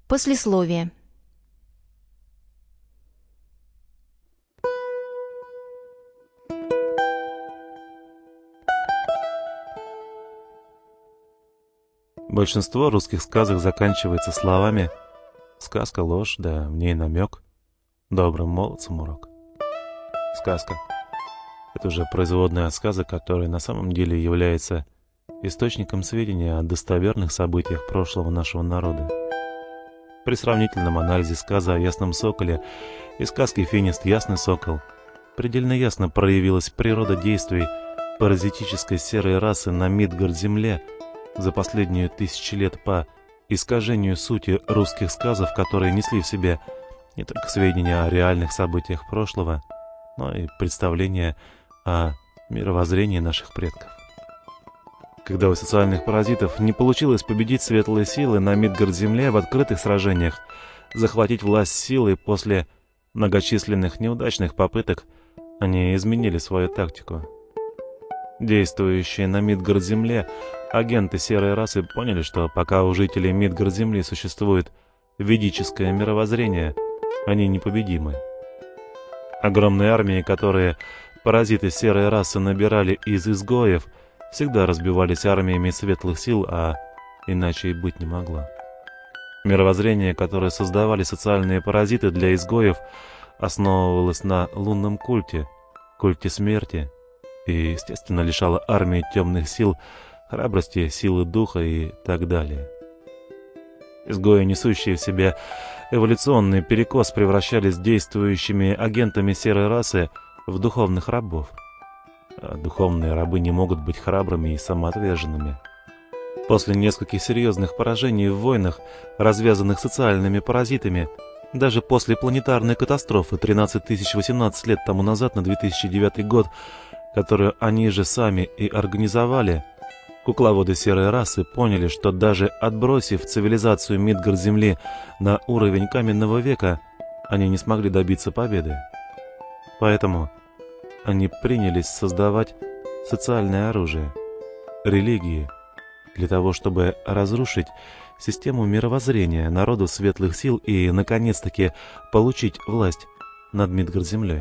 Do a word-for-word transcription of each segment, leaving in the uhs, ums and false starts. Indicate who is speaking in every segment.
Speaker 1: Послесловие.
Speaker 2: Большинство русских сказок заканчивается словами «сказка ложь, да в ней намек, добрым молодцам урок». Сказка — это уже производная от сказок, которая на самом деле является источником сведения о достоверных событиях прошлого нашего народа. При сравнительном анализе сказа о ясном соколе и сказки «Финист Ясный сокол» предельно ясно проявилась природа действий паразитической серой расы на Мидгард-земле за последние тысячи лет по искажению сути русских сказов, которые несли в себе не только сведения о реальных событиях прошлого, но и представления о мировоззрении наших предков. Когда у социальных паразитов не получилось победить светлые силы на Мидгард-земле в открытых сражениях, захватить власть силой после многочисленных неудачных попыток, они изменили свою тактику. Действующие на Мидгард-земле агенты серой расы поняли, что пока у жителей Мидгард-земли существует ведическое мировоззрение, они непобедимы. Огромные армии, которые паразиты серой расы набирали из изгоев, всегда разбивались армиями светлых сил, а иначе и быть не могло. Мировоззрение, которое создавали социальные паразиты для изгоев, основывалось на лунном культе, культе смерти, и, естественно, лишало армии темных сил, храбрости, силы духа и так далее. Изгои, несущие в себе эволюционный перекос, превращались действующими агентами серой расы в духовных рабов. А духовные рабы не могут быть храбрыми и самоотверженными. После нескольких серьезных поражений в войнах, развязанных социальными паразитами, даже после планетарной катастрофы тринадцать тысяч восемнадцать лет тому назад на две тысячи девятый год, которую они же сами и организовали, кукловоды серой расы поняли, что даже отбросив цивилизацию Мидгард-земли на уровень каменного века, они не смогли добиться победы. Поэтому они принялись создавать социальное оружие, религии, для того, чтобы разрушить систему мировоззрения народу светлых сил и, наконец-таки, получить власть над Мидгард-землей.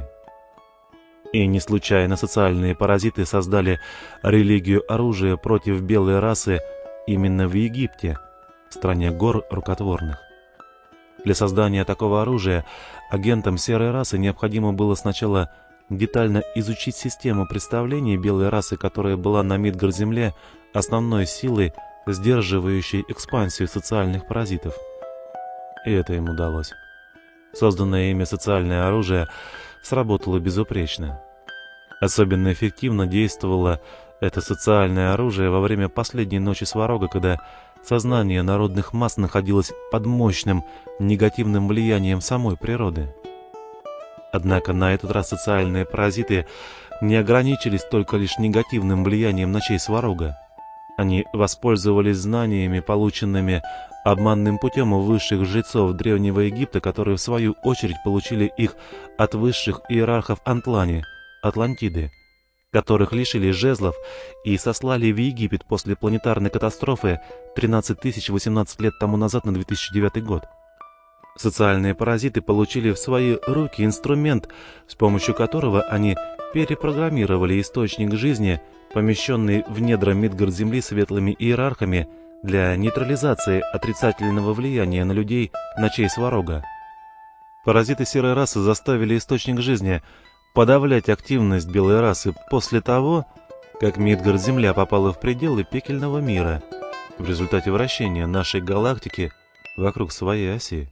Speaker 2: И не случайно социальные паразиты создали религию оружия против белой расы именно в Египте, стране гор рукотворных. Для создания такого оружия агентам серой расы необходимо было сначала детально изучить систему представлений белой расы, которая была на Мидгард-земле основной силой, сдерживающей экспансию социальных паразитов. И это им удалось. Созданное ими социальное оружие сработало безупречно. Особенно эффективно действовало это социальное оружие во время последней ночи Сварога, когда сознание народных масс находилось под мощным негативным влиянием самой природы. Однако на этот раз социальные паразиты не ограничились только лишь негативным влиянием ночей Сварога. Они воспользовались знаниями, полученными обманным путем у высших жрецов Древнего Египта, которые в свою очередь получили их от высших иерархов Антлани, Атлантиды, которых лишили жезлов и сослали в Египет после планетарной катастрофы тринадцать тысяч восемнадцать лет тому назад на две тысячи девятый год. Социальные паразиты получили в свои руки инструмент, с помощью которого они перепрограммировали источник жизни, помещенный в недра Мидгард-земли светлыми иерархами, для нейтрализации отрицательного влияния на людей ночей Сварога. Паразиты серой расы заставили источник жизни подавлять активность белой расы после того, как Мидгард-земля попала в пределы пекельного мира в результате вращения нашей галактики вокруг своей оси.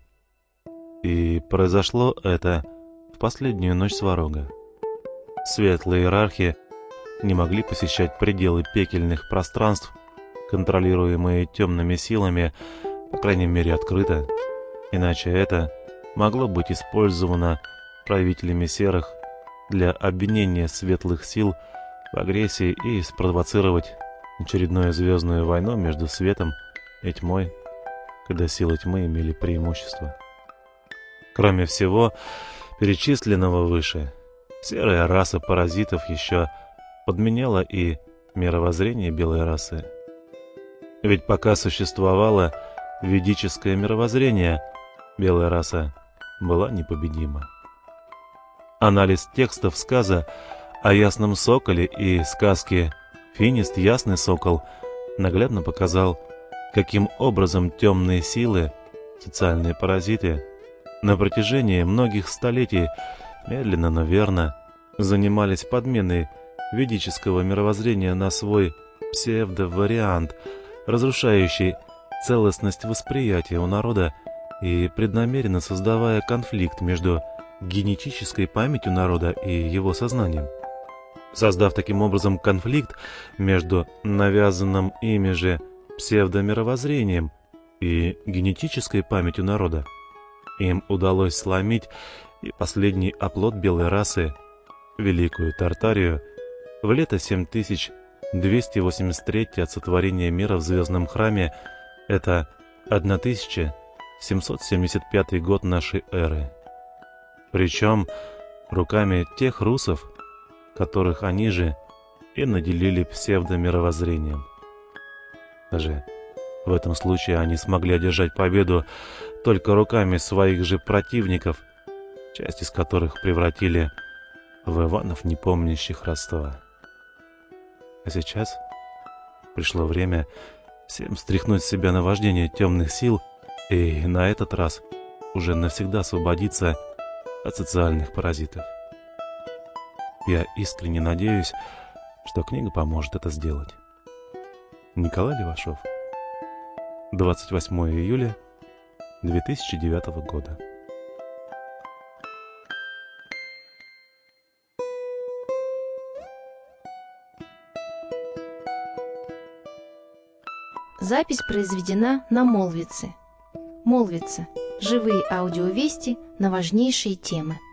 Speaker 2: И произошло это в последнюю ночь Сварога. Светлые иерархи не могли посещать пределы пекельных пространств, контролируемые темными силами, по крайней мере открыто, иначе это могло быть использовано правителями серых для обвинения светлых сил в агрессии и спровоцировать очередную звездную войну между светом и тьмой, когда силы тьмы имели преимущество. Кроме всего перечисленного выше, серая раса паразитов еще подменяла и мировоззрение белой расы. Ведь пока существовала ведическое мировоззрение, белая раса была непобедима. Анализ текстов сказа о ясном соколе и сказки «Финист, ясный сокол» наглядно показал, каким образом темные силы, социальные паразиты, на протяжении многих столетий медленно, но верно занимались подменой ведического мировоззрения на свой псевдовариант, разрушающий целостность восприятия у народа и преднамеренно создавая конфликт между генетической памятью народа и его сознанием. Создав таким образом конфликт между навязанным ими же псевдомировоззрением и генетической памятью народа, им удалось сломить и последний оплот белой расы, Великую Тартарию, в лето семь тысяч двести восемьдесят третьего от сотворения мира в Звездном храме, это тысяча семьсот семьдесят пятый год нашей эры. Причем руками тех русов, которых они же и наделили псевдомировоззрением. Даже в этом случае они смогли одержать победу только руками своих же противников, часть из которых превратили в Иванов, не помнящих родства. А сейчас пришло время всем стряхнуть с себя наваждение темных сил и на этот раз уже навсегда освободиться от социальных паразитов. Я искренне надеюсь, что книга поможет это сделать. Николай Левашов. двадцать восьмое июля две тысячи девятого года.
Speaker 1: Запись произведена на Молвице. Молвица. Живые аудиовести на важнейшие темы.